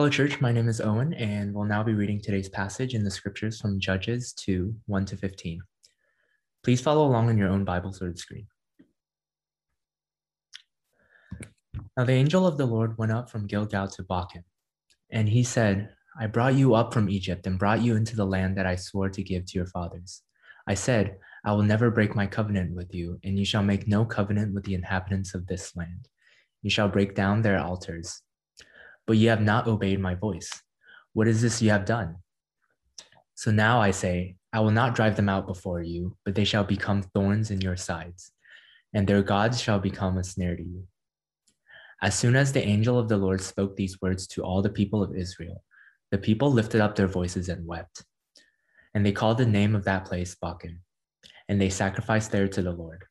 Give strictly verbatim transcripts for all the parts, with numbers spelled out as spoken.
Hello, church. My name is Owen, and we'll now be reading today's passage in the scriptures from Judges two, one to fifteen. Please follow along in your own Bibles or the screen. Now the angel of the Lord went up from Gilgal to Bochim, and he said, I brought you up from Egypt and brought you into the land that I swore to give to your fathers. I said, I will never break my covenant with you, and you shall make no covenant with the inhabitants of this land. You shall break down their altars. But ye have not obeyed my voice. What is this ye have done? So now I say, I will not drive them out before you, but they shall become thorns in your sides, and their gods shall become a snare to you. As soon as the angel of the Lord spoke these words to all the people of Israel, the people lifted up their voices and wept. And they called the name of that place Bochim, and they sacrificed there to the Lord.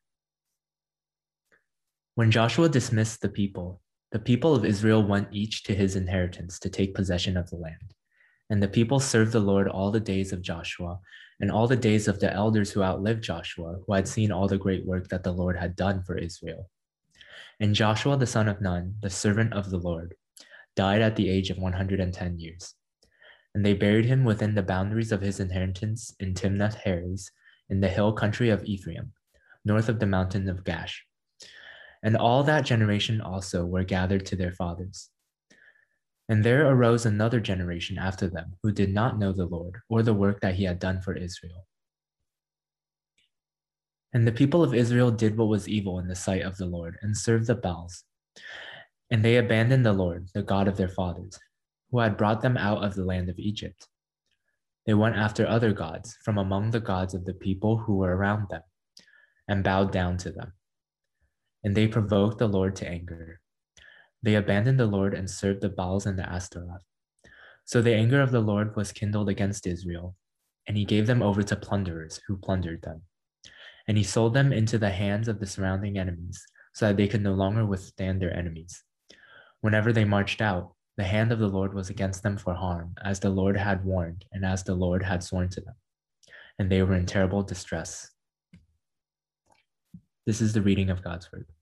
When Joshua dismissed the people, the people of Israel went each to his inheritance to take possession of the land. And the people served the Lord all the days of Joshua and all the days of the elders who outlived Joshua, who had seen all the great work that the Lord had done for Israel. And Joshua the son of Nun, the servant of the Lord, died at the age of one hundred ten years. And they buried him within the boundaries of his inheritance in Timnath-Heres, in the hill country of Ephraim, north of the mountain of Gaash. And all that generation also were gathered to their fathers. And there arose another generation after them who did not know the Lord or the work that he had done for Israel. And the people of Israel did what was evil in the sight of the Lord and served the Baals. And they abandoned the Lord, the God of their fathers, who had brought them out of the land of Egypt. They went after other gods from among the gods of the people who were around them and bowed down to them. And they provoked the Lord to anger. They abandoned the Lord and served the Baals and the Ashtaroth. So the anger of the Lord was kindled against Israel, and he gave them over to plunderers who plundered them. And he sold them into the hands of the surrounding enemies, so that they could no longer withstand their enemies. Whenever they marched out, the hand of the Lord was against them for harm, as the Lord had warned, and as the Lord had sworn to them. And they were in terrible distress. This is the reading of God's word.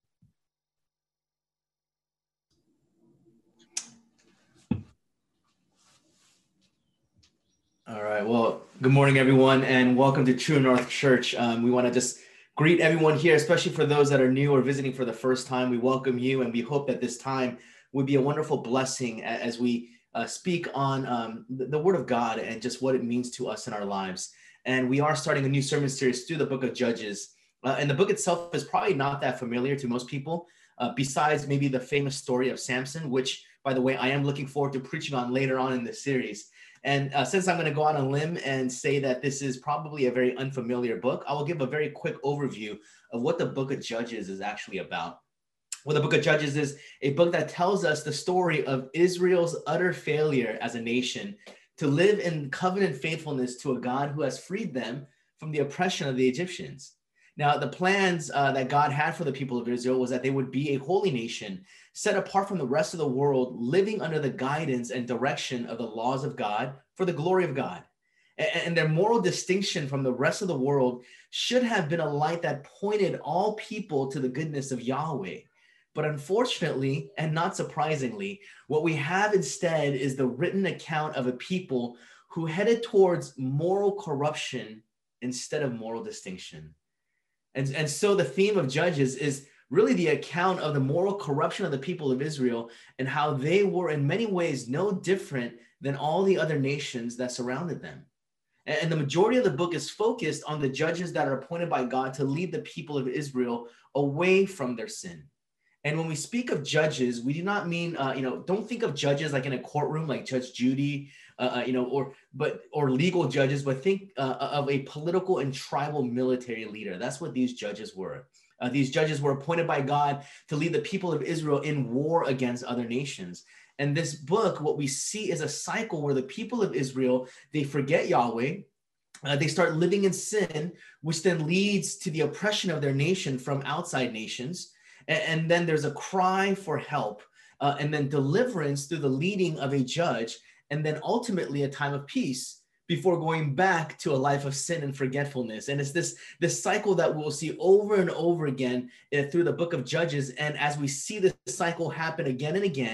All right. Well, good morning, everyone, and welcome to True North Church. Um, we want to just greet everyone here, especially for those that are new or visiting for the first time. We welcome you, and we hope that this time would be a wonderful blessing as we uh, speak on um, the, the Word of God and just what it means to us in our lives. And we are starting a new sermon series through the book of Judges. Uh, and the book itself is probably not that familiar to most people, uh, besides maybe the famous story of Samson, which, by the way, I am looking forward to preaching on later on in this series. And uh, since I'm going to go on a limb and say that this is probably a very unfamiliar book, I will give a very quick overview of what the book of Judges is actually about. Well, the book of Judges is a book that tells us the story of Israel's utter failure as a nation to live in covenant faithfulness to a God who has freed them from the oppression of the Egyptians. Now, the plans uh, that God had for the people of Israel was that they would be a holy nation, set apart from the rest of the world, living under the guidance and direction of the laws of God for the glory of God. And, and their moral distinction from the rest of the world should have been a light that pointed all people to the goodness of Yahweh. But unfortunately, and not surprisingly, what we have instead is the written account of a people who headed towards moral corruption instead of moral distinction. And, and so the theme of Judges is really the account of the moral corruption of the people of Israel and how they were in many ways no different than all the other nations that surrounded them. And, and the majority of the book is focused on the judges that are appointed by God to lead the people of Israel away from their sin. And when we speak of judges, we do not mean, uh, you know, don't think of judges like in a courtroom, like Judge Judy, uh, you know, or but or legal judges, but think uh, of a political and tribal military leader. That's what these judges were. Uh, these judges were appointed by God to lead the people of Israel in war against other nations. And this book, what we see is a cycle where the people of Israel, they forget Yahweh. Uh, they start living in sin, which then leads to the oppression of their nation from outside nations. And then there's a cry for help, uh, and then deliverance through the leading of a judge, and then ultimately a time of peace before going back to a life of sin and forgetfulness. And it's this, this cycle that we'll see over and over again uh, through the book of Judges. And as we see this cycle happen again and again,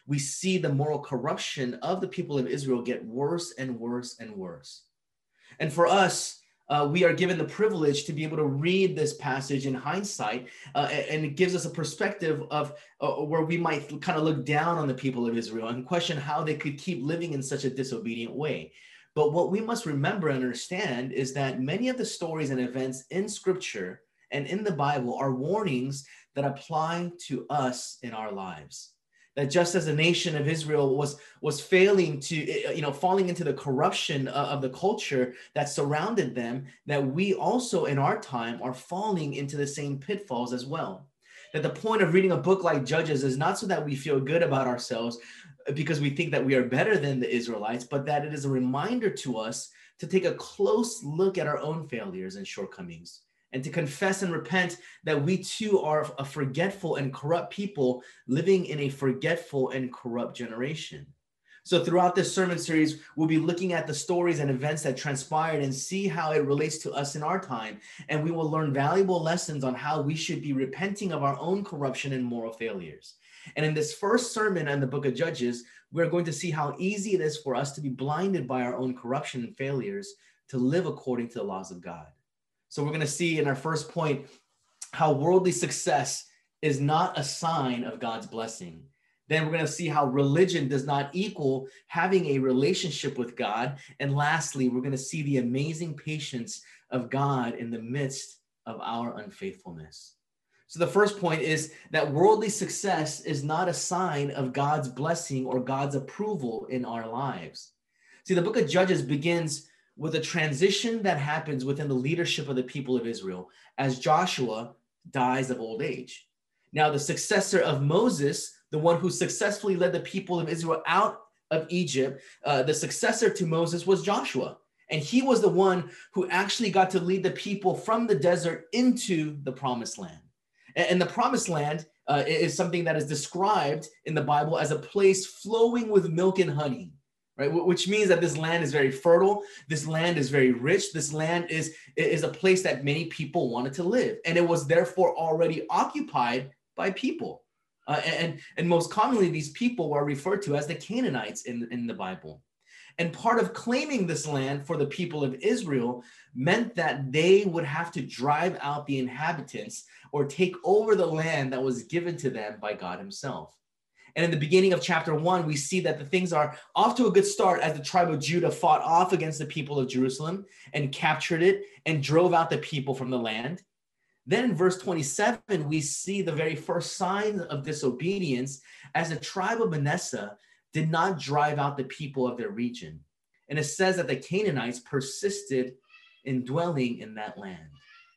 we see the moral corruption of the people of Israel get worse and worse and worse. And for us, uh, we are given the privilege to be able to read this passage in hindsight, uh, and it gives us a perspective of uh, where we might kind of look down on the people of Israel and question how they could keep living in such a disobedient way. But what we must remember and understand is that many of the stories and events in Scripture and in the Bible are warnings that apply to us in our lives. That just as the nation of Israel was, was failing to, you know, falling into the corruption of the culture that surrounded them, that we also in our time are falling into the same pitfalls as well. That the point of reading a book like Judges is not so that we feel good about ourselves because we think that we are better than the Israelites, but that it is a reminder to us to take a close look at our own failures and shortcomings, and to confess and repent that we too are a forgetful and corrupt people living in a forgetful and corrupt generation. So throughout this sermon series, we'll be looking at the stories and events that transpired and see how it relates to us in our time. And we will learn valuable lessons on how we should be repenting of our own corruption and moral failures. And in this first sermon in the book of Judges, we're going to see how easy it is for us to be blinded by our own corruption and failures to live according to the laws of God. So we're going to see in our first point how worldly success is not a sign of God's blessing. Then we're going to see how religion does not equal having a relationship with God. And lastly, we're going to see the amazing patience of God in the midst of our unfaithfulness. So the first point is that worldly success is not a sign of God's blessing or God's approval in our lives. See, the book of Judges begins with a transition that happens within the leadership of the people of Israel as Joshua dies of old age. Now, the successor of Moses, the one who successfully led the people of Israel out of Egypt, uh, the successor to Moses was Joshua. And he was the one who actually got to lead the people from the desert into the promised land. And, and the promised land uh, is something that is described in the Bible as a place flowing with milk and honey. Right, which means that this land is very fertile. This land is very rich. This land is, is a place that many people wanted to live. And it was therefore already occupied by people. Uh, and, and most commonly, these people were referred to as the Canaanites in, in the Bible. And part of claiming this land for the people of Israel meant that they would have to drive out the inhabitants or take over the land that was given to them by God himself. And in the beginning of chapter one, we see that the things are off to a good start as the tribe of Judah fought off against the people of Jerusalem and captured it and drove out the people from the land. Then in verse twenty-seven, we see the very first sign of disobedience as the tribe of Manasseh did not drive out the people of their region. And it says that the Canaanites persisted in dwelling in that land.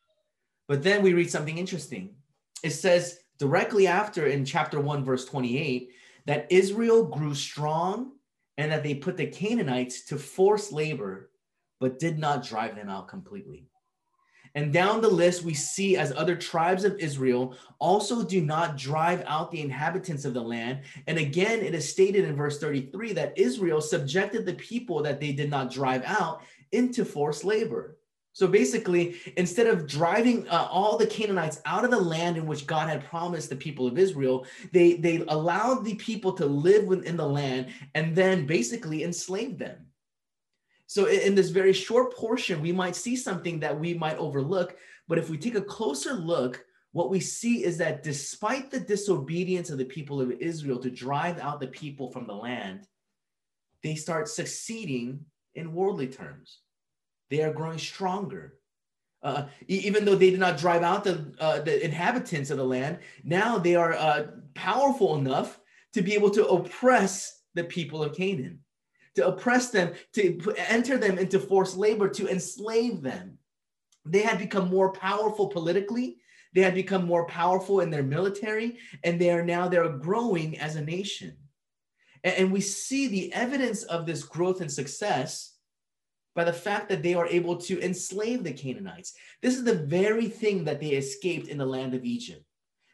But then we read something interesting. It says directly after in chapter one, verse twenty-eight, that Israel grew strong and that they put the Canaanites to forced labor, but did not drive them out completely. And down the list, we see as other tribes of Israel also do not drive out the inhabitants of the land. And again, it is stated in verse thirty-three that Israel subjected the people that they did not drive out into forced labor. So basically, instead of driving uh, all the Canaanites out of the land in which God had promised the people of Israel, they, they allowed the people to live within the land and then basically enslaved them. So in this very short portion, we might see something that we might overlook. But if we take a closer look, what we see is that despite the disobedience of the people of Israel to drive out the people from the land, they start succeeding in worldly terms. They are growing stronger. Uh, even though they did not drive out the, uh, the inhabitants of the land, now they are uh, powerful enough to be able to oppress the people of Canaan, to oppress them, to enter them into forced labor, to enslave them. They had become more powerful politically. They had become more powerful in their military, and they are now they're growing as a nation. And, and we see the evidence of this growth and success by the fact that they are able to enslave the Canaanites. This is the very thing that they escaped in the land of Egypt.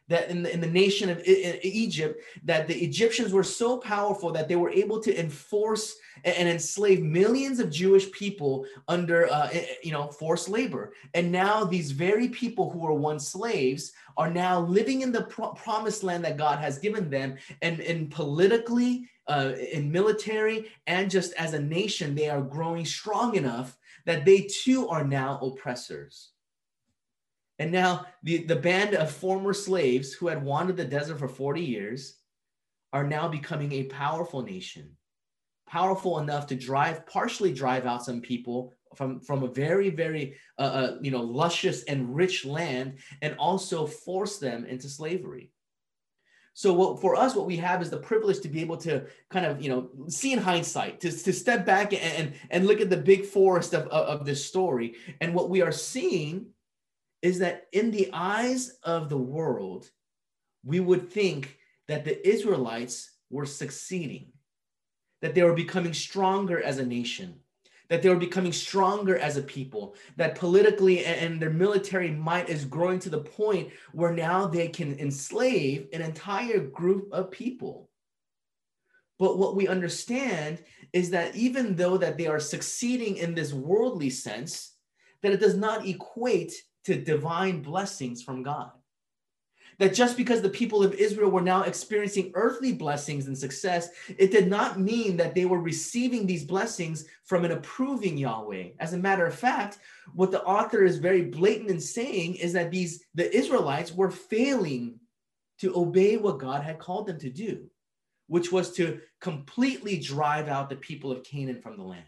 that in the, in the nation of I- Egypt, that the Egyptians were so powerful that they were able to enforce and enslave millions of Jewish people under, uh, you know, forced labor. And now these very people who were once slaves are now living in the pro- promised land that God has given them. And, and politically, uh, in military, and just as a nation, they are growing strong enough that they too are now oppressors. And now the, the band of former slaves who had wandered the desert for forty years are now becoming a powerful nation, powerful enough to drive, partially drive out some people from, from a very, very, uh, uh, you know, luscious and rich land, and also force them into slavery. So what, for us, what we have is the privilege to be able to kind of, you know, see in hindsight, to, to step back and, and, and look at the big forest of, of, of this story. And what we are seeing is that in the eyes of the world, we would think that the Israelites were succeeding, that they were becoming stronger as a nation, that they were becoming stronger as a people, that politically and their military might is growing to the point where now they can enslave an entire group of people. But what we understand is that even though that they are succeeding in this worldly sense, that it does not equate to divine blessings from God. That just because the people of Israel were now experiencing earthly blessings and success, it did not mean that they were receiving these blessings from an approving Yahweh. As a matter of fact, what the author is very blatant in saying is that these the Israelites were failing to obey what God had called them to do, which was to completely drive out the people of Canaan from the land.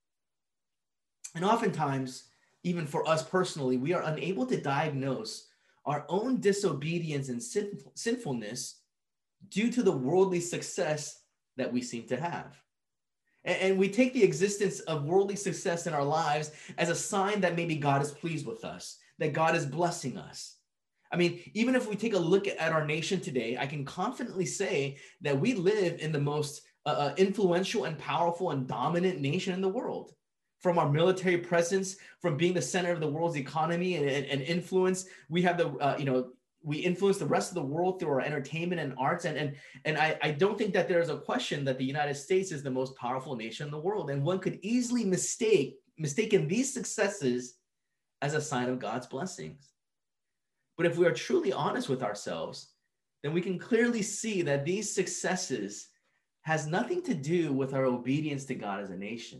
And oftentimes, even for us personally, we are unable to diagnose our own disobedience and sin- sinfulness due to the worldly success that we seem to have. And, and we take the existence of worldly success in our lives as a sign that maybe God is pleased with us, that God is blessing us. I mean, even if we take a look at our nation today, I can confidently say that we live in the most uh, influential and powerful and dominant nation in the world. From our military presence, from being the center of the world's economy and, and, and influence, we have the, uh, you know, we influence the rest of the world through our entertainment and arts. And, and, and I, I don't think that there's a question that the United States is the most powerful nation in the world. And one could easily mistake, mistaken these successes as a sign of God's blessings. But if we are truly honest with ourselves, then we can clearly see that these successes has nothing to do with our obedience to God as a nation.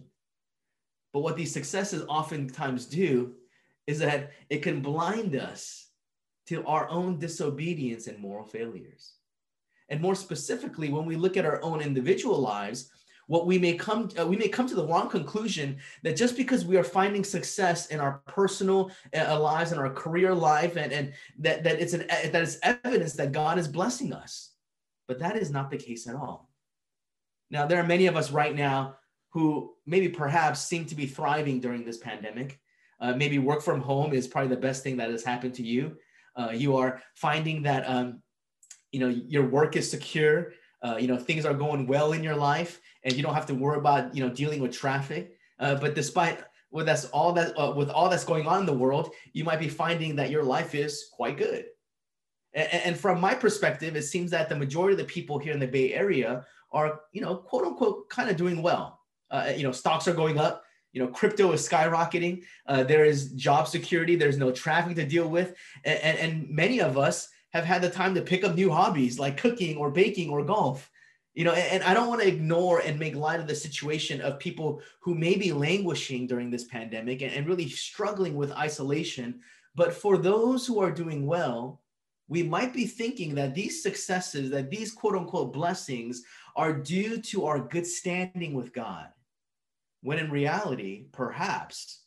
But what these successes oftentimes do is that it can blind us to our own disobedience and moral failures. And more specifically, when we look at our own individual lives, what we may come, uh, we may come to the wrong conclusion that just because we are finding success in our personal uh, lives and our career life, and, and that, that it's an that it's evidence that God is blessing us. But that is not the case at all. Now, there are many of us right now who maybe perhaps seem to be thriving during this pandemic. Uh, maybe work from home is probably the best thing that has happened to you. Uh, you are finding that um, you know, your work is secure. Uh, you know, things are going well in your life, and you don't have to worry about, you know, dealing with traffic. Uh, but despite well, that's all that uh, with all that's going on in the world, you might be finding that your life is quite good. And, and from my perspective, it seems that the majority of the people here in the Bay Area are, you know, quote unquote, kind of doing well. Uh, you know, stocks are going up. You know, crypto is skyrocketing. Uh, there is job security. There's no traffic to deal with. And, and, and many of us have had the time to pick up new hobbies like cooking or baking or golf. You know, and, and I don't want to ignore and make light of the situation of people who may be languishing during this pandemic and, and really struggling with isolation. But for those who are doing well, we might be thinking that these successes, that these quote unquote blessings are due to our good standing with God. When in reality, perhaps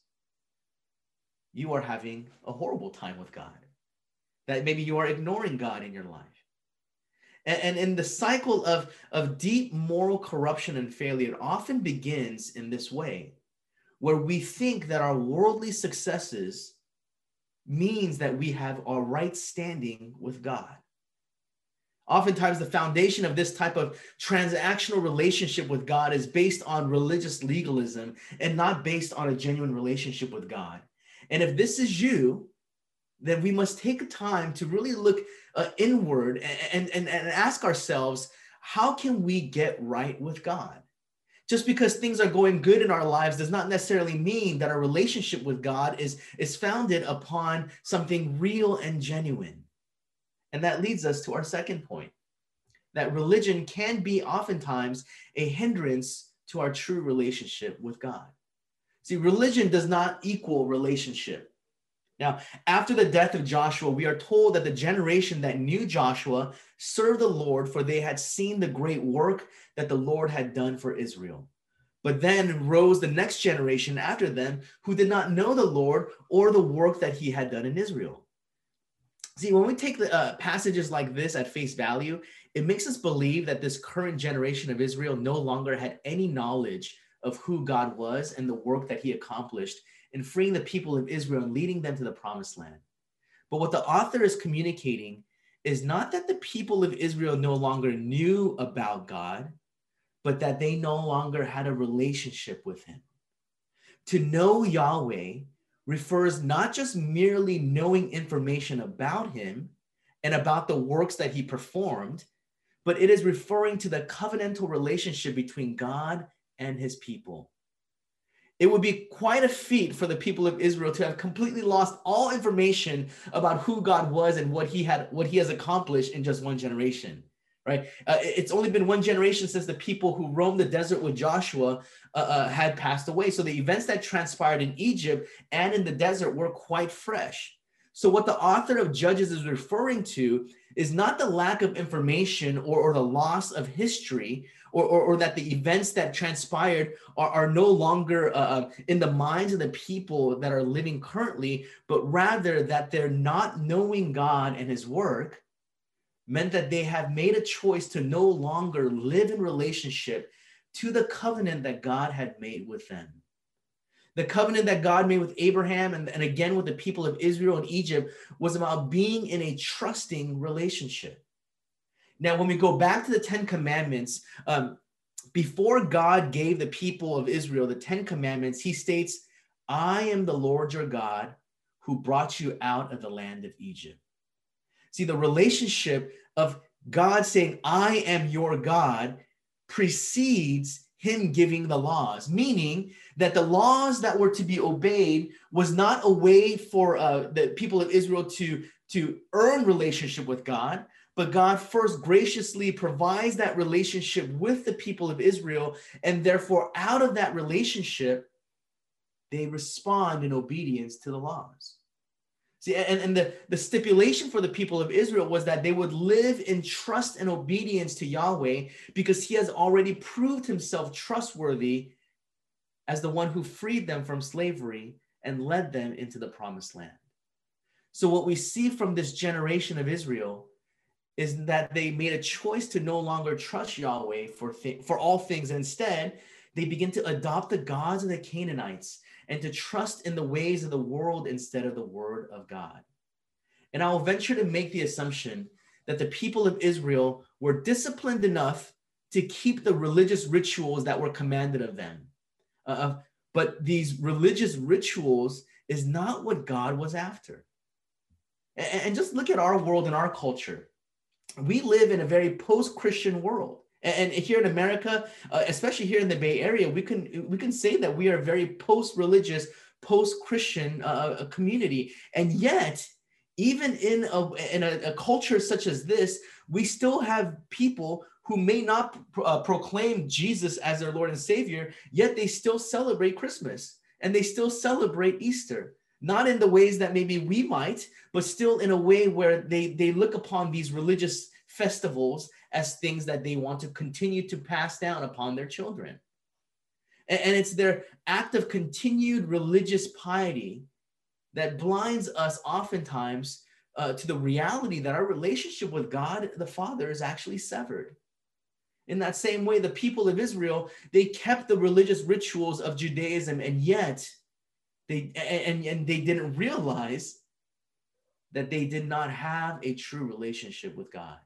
you are having a horrible time with God, that maybe you are ignoring God in your life. And, and in the cycle of, of deep moral corruption and failure, it often begins in this way, where we think that our worldly successes means that we have a right standing with God. Oftentimes, the foundation of this type of transactional relationship with God is based on religious legalism and not based on a genuine relationship with God. And if this is you, then we must take time to really look uh, inward and, and, and ask ourselves, how can we get right with God? Just because things are going good in our lives does not necessarily mean that our relationship with God is, is founded upon something real and genuine. And that leads us to our second point, that religion can be oftentimes a hindrance to our true relationship with God. See, religion does not equal relationship. Now, after the death of Joshua, we are told that the generation that knew Joshua served the Lord, for they had seen the great work that the Lord had done for Israel. But then rose the next generation after them who did not know the Lord or the work that he had done in Israel. See, when we take the uh, passages like this at face value, it makes us believe that this current generation of Israel no longer had any knowledge of who God was and the work that he accomplished in freeing the people of Israel and leading them to the promised land. But what the author is communicating is not that the people of Israel no longer knew about God, but that they no longer had a relationship with him. To know Yahweh refers not just merely knowing information about him and about the works that he performed, but it is referring to the covenantal relationship between God and his people. It would be quite a feat for the people of Israel to have completely lost all information about who God was and what he had, what he has accomplished in just one generation, right? Uh, it's only been one generation since the people who roamed the desert with Joshua uh, uh, had passed away. So the events that transpired in Egypt and in the desert were quite fresh. So what the author of Judges is referring to is not the lack of information or, or the loss of history, Or, or, or that the events that transpired are, are no longer uh, in the minds of the people that are living currently, but rather that they're not knowing God and his work meant that they have made a choice to no longer live in relationship to the covenant that God had made with them. The covenant that God made with Abraham and, and again with the people of Israel and Egypt was about being in a trusting relationship. Now, when we go back to the Ten Commandments, um, before God gave the people of Israel the Ten Commandments, he states, I am the Lord your God who brought you out of the land of Egypt. See, the relationship of God saying, I am your God precedes him giving the laws, meaning that the laws that were to be obeyed was not a way for uh, the people of Israel to, to earn relationship with God, but God first graciously provides that relationship with the people of Israel, and therefore out of that relationship, they respond in obedience to the laws. See, and, and the, the stipulation for the people of Israel was that they would live in trust and obedience to Yahweh because he has already proved himself trustworthy as the one who freed them from slavery and led them into the promised land. So what we see from this generation of Israel is that they made a choice to no longer trust Yahweh for, th- for all things. Instead, they begin to adopt the gods of the Canaanites and to trust in the ways of the world instead of the word of God. And I will venture to make the assumption that the people of Israel were disciplined enough to keep the religious rituals that were commanded of them. Uh, but these religious rituals is not what God was after. And, and just look at our world and our culture. We live in a very post-Christian world. And here in America, uh, especially here in the Bay Area, we can we can say that we are a very post-religious, post-Christian uh, community. And yet, even in, a, in a, a culture such as this, we still have people who may not uh, proclaim Jesus as their Lord and Savior, yet they still celebrate Christmas and they still celebrate Easter. Not in the ways that maybe we might, but still in a way where they, they look upon these religious festivals as things that they want to continue to pass down upon their children. And, and it's their act of continued religious piety that blinds us oftentimes uh, to the reality that our relationship with God the Father is actually severed. In that same way, the people of Israel, they kept the religious rituals of Judaism, and yet they and, and they didn't realize that they did not have a true relationship with God.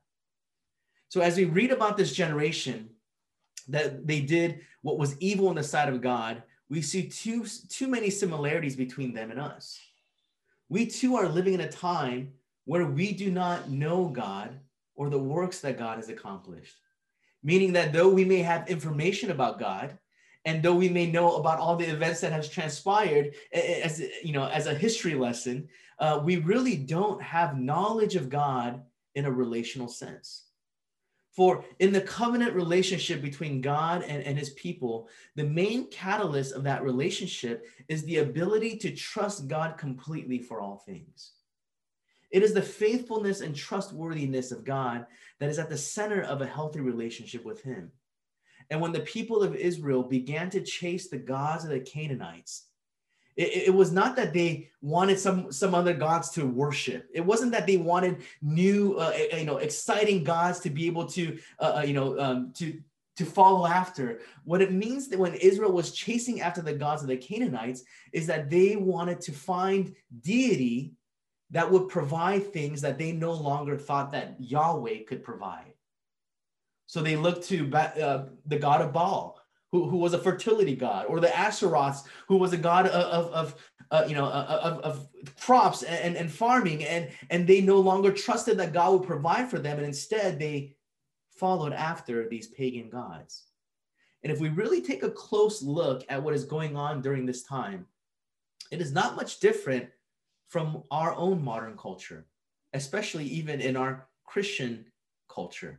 So as we read about this generation, that they did what was evil in the sight of God, we see too, too many similarities between them and us. we too are living in a time where we do not know God or the works that God has accomplished. Meaning that though we may have information about God, and though we may know about all the events that has transpired as, you know, as a history lesson, uh, we really don't have knowledge of God in a relational sense. For in the covenant relationship between God and, and his people, the main catalyst of that relationship is the ability to trust God completely for all things. It is the faithfulness and trustworthiness of God that is at the center of a healthy relationship with him. And when the people of Israel began to chase the gods of the Canaanites, it, it was not that they wanted some, some other gods to worship. It wasn't that they wanted new, uh, you know, exciting gods to be able to, uh, you know, um, to, to follow after. What it means that when Israel was chasing after the gods of the Canaanites is that they wanted to find deity that would provide things that they no longer thought that Yahweh could provide. So they looked to uh, the god of Baal, who, who was a fertility god, or the Asheroths, who was a god of, of, of uh, you know, of, of crops and, and farming. And, and they no longer trusted that God would provide for them. And instead, they followed after these pagan gods. And if we really take a close look at what is going on during this time, it is not much different from our own modern culture, especially even in our Christian culture.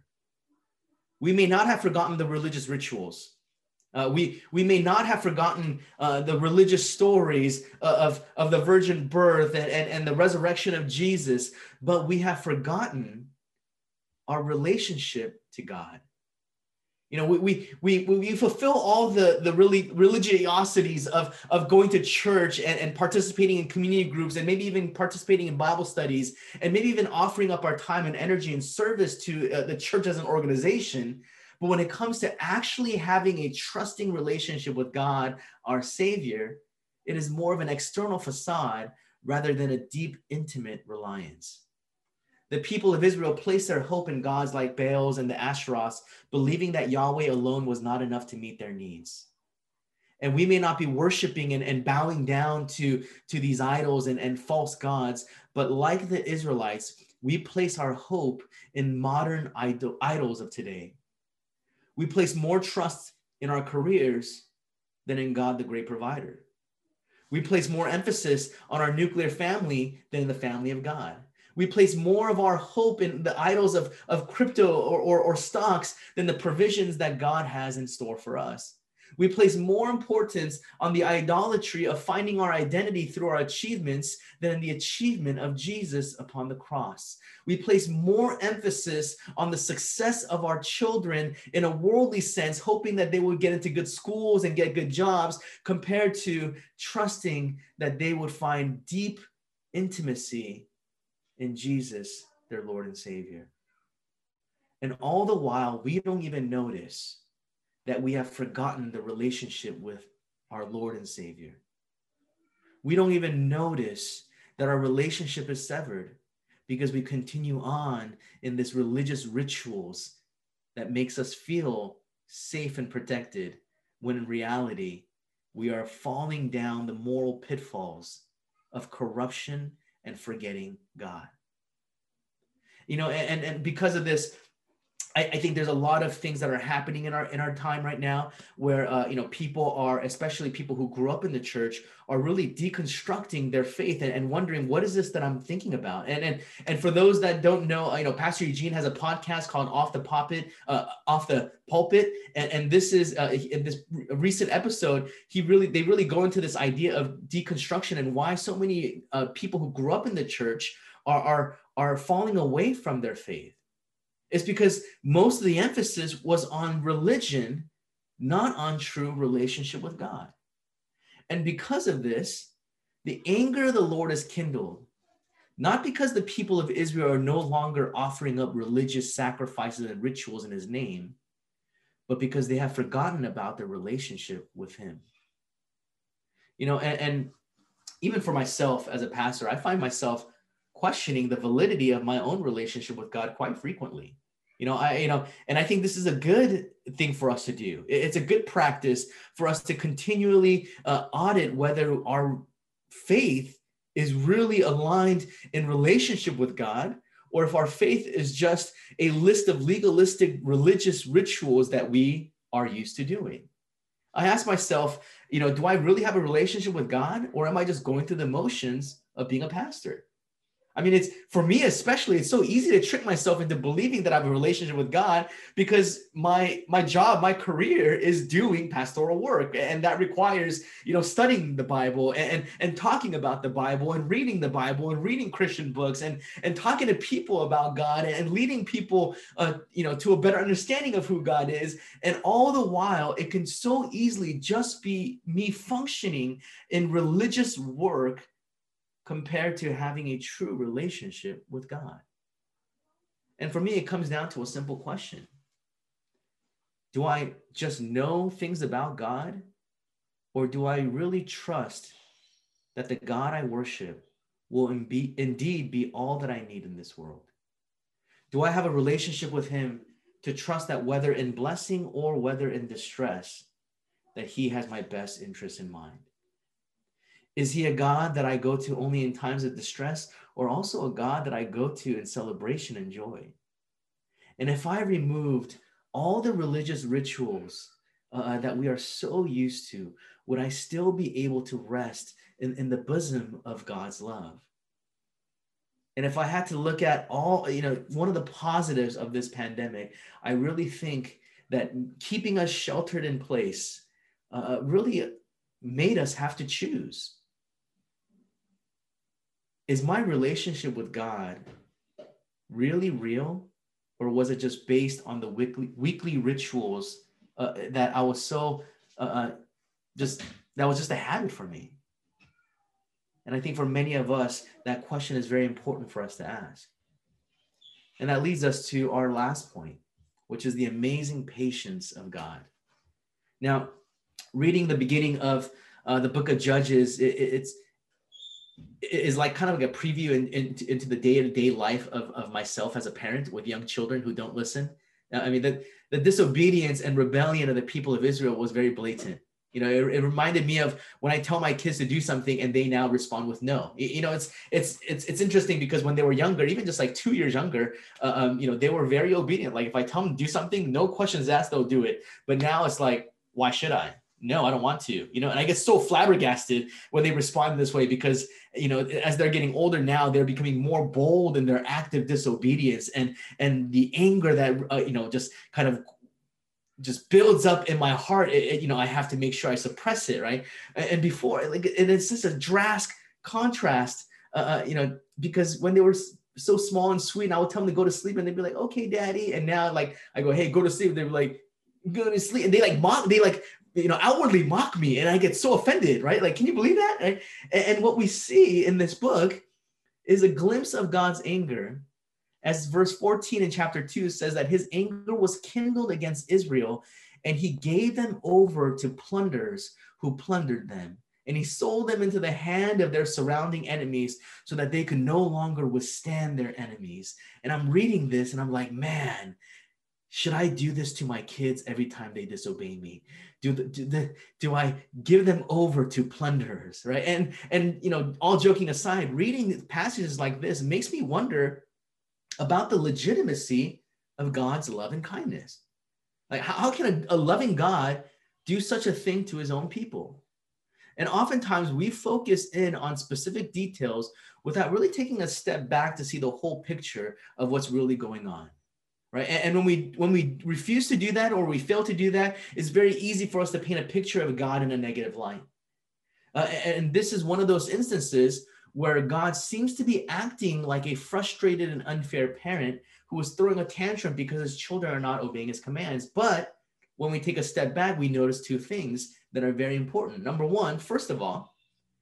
We may not have forgotten the religious rituals. Uh, we, we may not have forgotten uh, the religious stories of, of the virgin birth and, and, and the resurrection of Jesus, but we have forgotten our relationship to God. You know, we, we, we, we fulfill all the, the really religiosities of, of going to church and, and participating in community groups and maybe even participating in Bible studies and maybe even offering up our time and energy and service to uh, the church as an organization. But when it comes to actually having a trusting relationship with God, our Savior, it is more of an external facade rather than a deep, intimate reliance. The people of Israel placed their hope in gods like Baals and the Asheroths, believing that Yahweh alone was not enough to meet their needs. And we may not be worshiping and, and bowing down to, to these idols and, and false gods, but like the Israelites, we place our hope in modern idol, idols of today. We place more trust in our careers than in God, the great provider. We place more emphasis on our nuclear family than in the family of God. We place more of our hope in the idols of, of crypto or, or, or stocks than the provisions that God has in store for us. We place more importance on the idolatry of finding our identity through our achievements than in the achievement of Jesus upon the cross. We place more emphasis on the success of our children in a worldly sense, hoping that they would get into good schools and get good jobs, compared to trusting that they would find deep intimacy in Jesus, their Lord and Savior. And all the while, we don't even notice that we have forgotten the relationship with our Lord and Savior. We don't even notice that our relationship is severed because we continue on in this religious rituals that makes us feel safe and protected, when in reality, we are falling down the moral pitfalls of corruption and forgetting God. You know, and, and because of this, I, I think there's a lot of things that are happening in our in our time right now where, uh, you know, people are, especially people who grew up in the church, are really deconstructing their faith and, and wondering, what is this that I'm thinking about? And, and, and for those that don't know, you know, Pastor Eugene has a podcast called Off the Pulpit, uh, Off the Pulpit. And, and this is, uh, in this recent episode, he really, they really go into this idea of deconstruction and why so many uh, people who grew up in the church are, are, are falling away from their faith. It's because most of the emphasis was on religion, not on true relationship with God. And because of this, the anger of the Lord is kindled, not because the people of Israel are no longer offering up religious sacrifices and rituals in his name, but because they have forgotten about their relationship with him. You know, and, and even for myself as a pastor, I find myself questioning the validity of my own relationship with God quite frequently. You know, I, you know, and I think this is a good thing for us to do. It's a good practice for us to continually uh, audit whether our faith is really aligned in relationship with God, or if our faith is just a list of legalistic religious rituals that we are used to doing. I ask myself, you know, do I really have a relationship with God, or am I just going through the motions of being a pastor? I mean, it's for me, especially, it's so easy to trick myself into believing that I have a relationship with God because my my job, my career is doing pastoral work. And that requires, you know, studying the Bible and, and talking about the Bible and reading the Bible and reading Christian books and, and talking to people about God and leading people, uh, you know, to a better understanding of who God is. And all the while, it can so easily just be me functioning in religious work compared to having a true relationship with God. And for me, it comes down to a simple question. Do I just know things about God, or do I really trust that the God I worship will indeed be all that I need in this world? Do I have a relationship with him to trust that whether in blessing or whether in distress, that he has my best interest in mind? Is he a God that I go to only in times of distress, or also a God that I go to in celebration and joy? And if I removed all the religious rituals uh, that we are so used to, would I still be able to rest in, in the bosom of God's love? And if I had to look at all, you know, one of the positives of this pandemic, I really think that keeping us sheltered in place uh, really made us have to choose. Is my relationship with God really real, or was it just based on the weekly weekly rituals uh, that I was so uh, just that was just a habit for me? And I think for many of us, that question is very important for us to ask. And that leads us to our last point, which is the amazing patience of God. Now, reading the beginning of uh, the book of Judges, it, it's is like kind of like a preview in, in, into the day-to-day life of, of myself as a parent with young children who don't listen. I mean, the, the disobedience and rebellion of the people of Israel was very blatant. You know, it, it reminded me of when I tell my kids to do something and they now respond with no. You know, it's it's it's it's interesting because when they were younger, even just like two years younger, uh, um, you know, they were very obedient. Like if I tell them to do something, no questions asked, they'll do it. But now it's like, why should I? No, I don't want to, you know, and I get so flabbergasted when they respond this way because, you know, as they're getting older now, they're becoming more bold in their active disobedience, and, and the anger that, uh, you know, just kind of just builds up in my heart. It, it, you know, I have to make sure I suppress it. Right. And, and before, like, and it's just a drastic contrast, uh, you know, because when they were so small and sweet, and I would tell them to go to sleep and they'd be like, okay, daddy. And now like, I go, hey, go to sleep. They'd be like, go to sleep. And they like mock, they like, you know, outwardly mock me, and I get so offended, right? Like, can you believe that? Right? And, and what we see in this book is a glimpse of God's anger, as verse fourteen in chapter two says that his anger was kindled against Israel, and he gave them over to plunderers who plundered them. And he sold them into the hand of their surrounding enemies so that they could no longer withstand their enemies. And I'm reading this and I'm like, man, should I do this to my kids every time they disobey me? Do, the, do, the, do I give them over to plunderers, right? And, and, you know, all joking aside, reading passages like this makes me wonder about the legitimacy of God's love and kindness. Like, how, how can a, a loving God do such a thing to his own people? And oftentimes we focus in on specific details without really taking a step back to see the whole picture of what's really going on. Right. And when we when we refuse to do that, or we fail to do that, it's very easy for us to paint a picture of God in a negative light. Uh, and this is one of those instances where God seems to be acting like a frustrated and unfair parent who is throwing a tantrum because his children are not obeying his commands. But when we take a step back, we notice two things that are very important. Number one, first of all,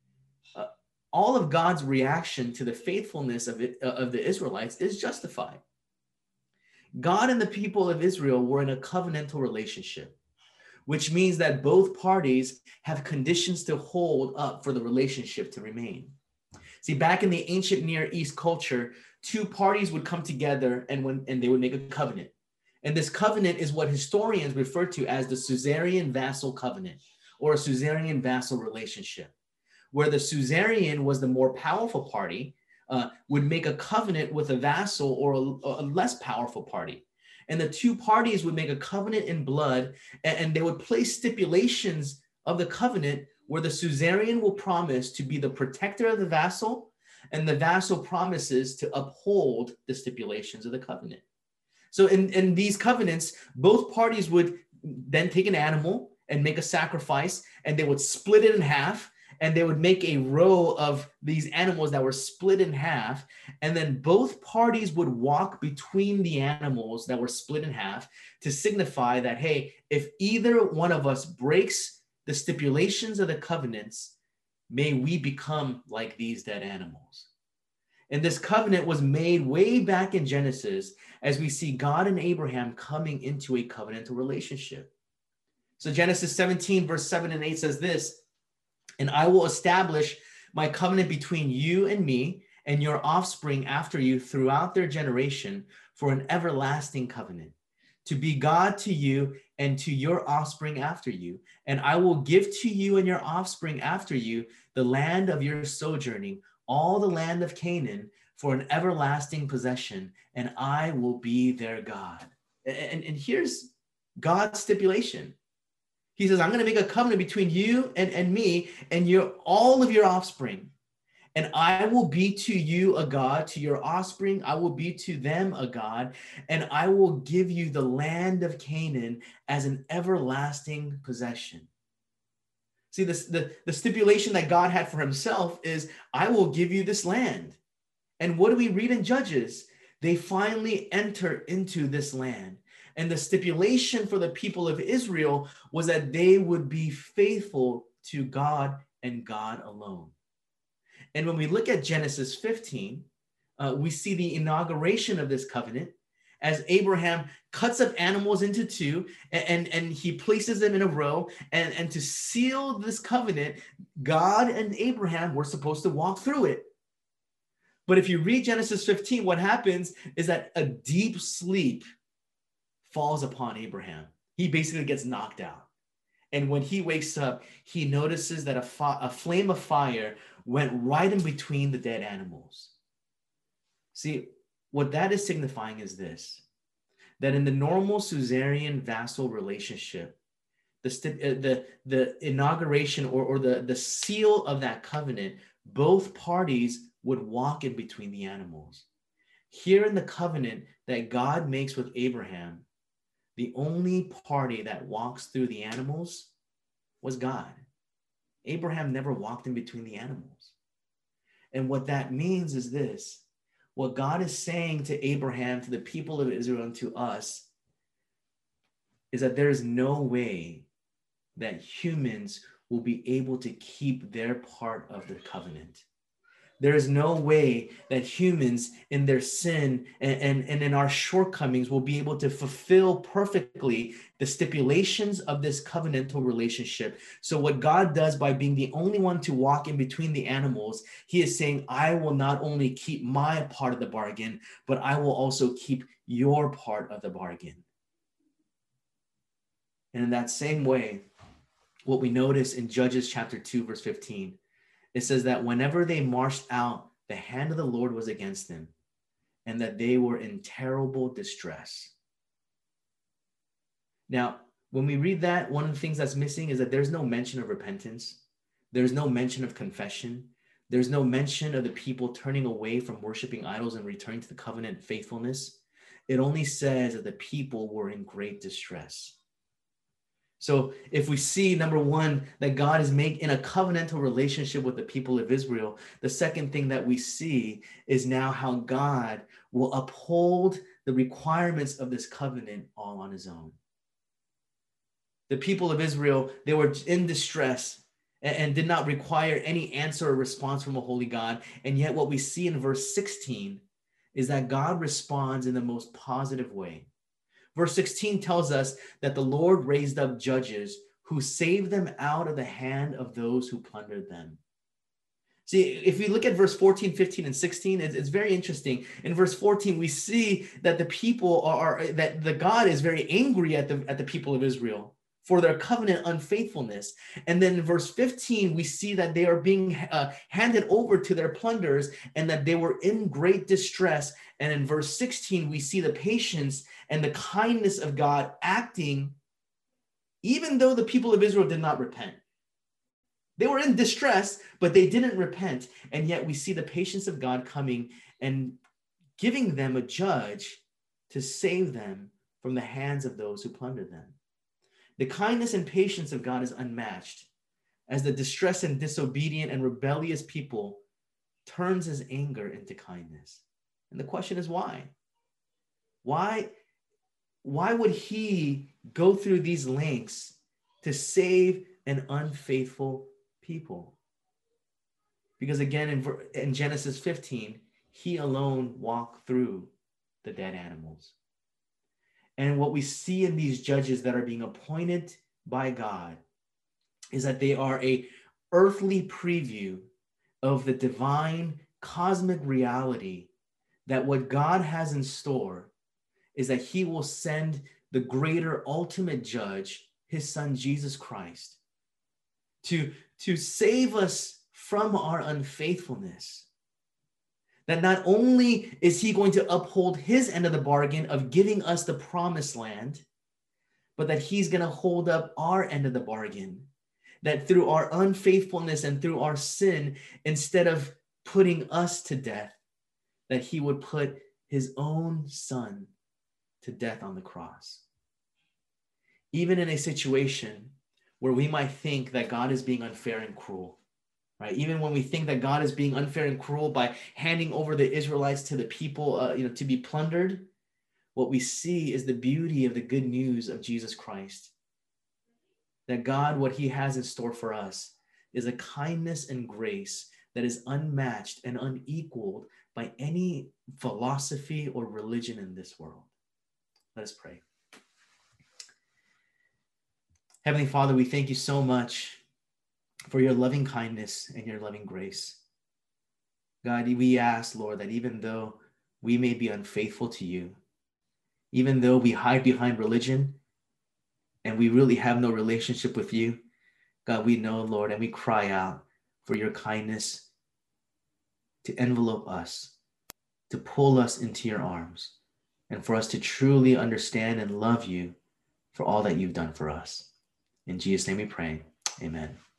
uh, all of God's reaction to the faithfulness of, it, uh, of the Israelites is justified. God and the people of Israel were in a covenantal relationship, which means that both parties have conditions to hold up for the relationship to remain. See, back in the ancient Near East culture, two parties would come together and, when, and they would make a covenant. And this covenant is what historians refer to as the suzerain vassal covenant, or a suzerain vassal relationship, where the suzerain was the more powerful party, uh, would make a covenant with a vassal or a, a less powerful party. And the two parties would make a covenant in blood, and, and they would place stipulations of the covenant where the suzerain will promise to be the protector of the vassal, and the vassal promises to uphold the stipulations of the covenant. So in, in these covenants, both parties would then take an animal and make a sacrifice, and they would split it in half, and they would make a row of these animals that were split in half, and then both parties would walk between the animals that were split in half to signify that, hey, if either one of us breaks the stipulations of the covenants, may we become like these dead animals. And this covenant was made way back in Genesis, as we see God and Abraham coming into a covenantal relationship. So Genesis seventeen, verse seven and eight says this, "And I will establish my covenant between you and me and your offspring after you throughout their generation for an everlasting covenant, to be God to you and to your offspring after you. And I will give to you and your offspring after you the land of your sojourning, all the land of Canaan, for an everlasting possession, and I will be their God." And, and here's God's stipulation. He says, I'm going to make a covenant between you and, and me and your all of your offspring. And I will be to you a God, to your offspring, I will be to them a God, and I will give you the land of Canaan as an everlasting possession. See, this, the, the stipulation that God had for himself is, I will give you this land. And what do we read in Judges? They finally enter into this land. And the stipulation for the people of Israel was that they would be faithful to God and God alone. And when we look at Genesis fifteen, uh, we see the inauguration of this covenant as Abraham cuts up animals into two, and, and, and he places them in a row. And, and to seal this covenant, God and Abraham were supposed to walk through it. But if you read Genesis fifteen, what happens is that a deep sleep falls upon Abraham. He basically gets knocked out. And when he wakes up, he notices that a, fa- a flame of fire went right in between the dead animals. See, what that is signifying is this, that in the normal suzerain vassal relationship, the, the, the inauguration or, or the, the seal of that covenant, both parties would walk in between the animals. Here in the covenant that God makes with Abraham, the only party that walks through the animals was God. Abraham never walked in between the animals. And what that means is this, what God is saying to Abraham, to the people of Israel, and to us, is that there is no way that humans will be able to keep their part of the covenant. There is no way that humans in their sin and, and, and in our shortcomings will be able to fulfill perfectly the stipulations of this covenantal relationship. So what God does by being the only one to walk in between the animals, he is saying, I will not only keep my part of the bargain, but I will also keep your part of the bargain. And in that same way, what we notice in Judges chapter two, verse fifteen, it says that whenever they marched out, the hand of the Lord was against them, and that they were in terrible distress. Now, when we read that, one of the things that's missing is that there's no mention of repentance. There's no mention of confession. There's no mention of the people turning away from worshiping idols and returning to the covenant faithfulness. It only says that the people were in great distress. So if we see, number one, that God is making in a covenantal relationship with the people of Israel, the second thing that we see is now how God will uphold the requirements of this covenant all on his own. The people of Israel, they were in distress and, and did not require any answer or response from a holy God. And yet what we see in verse sixteen is that God responds in the most positive way. Verse sixteen tells us that the Lord raised up judges who saved them out of the hand of those who plundered them. See, if we look at verse fourteen, fifteen, and sixteen, it's, it's very interesting. In verse fourteen, we see that the people are, are that the God is very angry at the, at the people of Israel. for their covenant unfaithfulness. And then in verse fifteen, we see that they are being uh, handed over to their plunderers and that they were in great distress. And in verse sixteen, we see the patience and the kindness of God acting, even though the people of Israel did not repent. They were in distress, but they didn't repent. And yet we see the patience of God coming and giving them a judge to save them from the hands of those who plundered them. The kindness and patience of God is unmatched as the distressed and disobedient and rebellious people turns his anger into kindness. And the question is why? Why, why would he go through these lengths to save an unfaithful people? Because again, in, in Genesis fifteen, he alone walked through the dead animals. And what we see in these judges that are being appointed by God is that they are a earthly preview of the divine cosmic reality, that what God has in store is that he will send the greater ultimate judge, his son, Jesus Christ, to, to save us from our unfaithfulness. That not only is he going to uphold his end of the bargain of giving us the promised land, but that he's going to hold up our end of the bargain. That through our unfaithfulness and through our sin, instead of putting us to death, that he would put his own son to death on the cross. Even in a situation where we might think that God is being unfair and cruel, right? Even when we think that God is being unfair and cruel by handing over the Israelites to the people, uh, you know, to be plundered, what we see is the beauty of the good news of Jesus Christ. That God, what he has in store for us is a kindness and grace that is unmatched and unequaled by any philosophy or religion in this world. Let us pray. Heavenly Father, we thank you so much for your loving kindness and your loving grace. God, we ask, Lord, that even though we may be unfaithful to you, even though we hide behind religion and we really have no relationship with you, God, we know, Lord, and we cry out for your kindness to envelope us, to pull us into your arms, and for us to truly understand and love you for all that you've done for us. In Jesus' name we pray. Amen.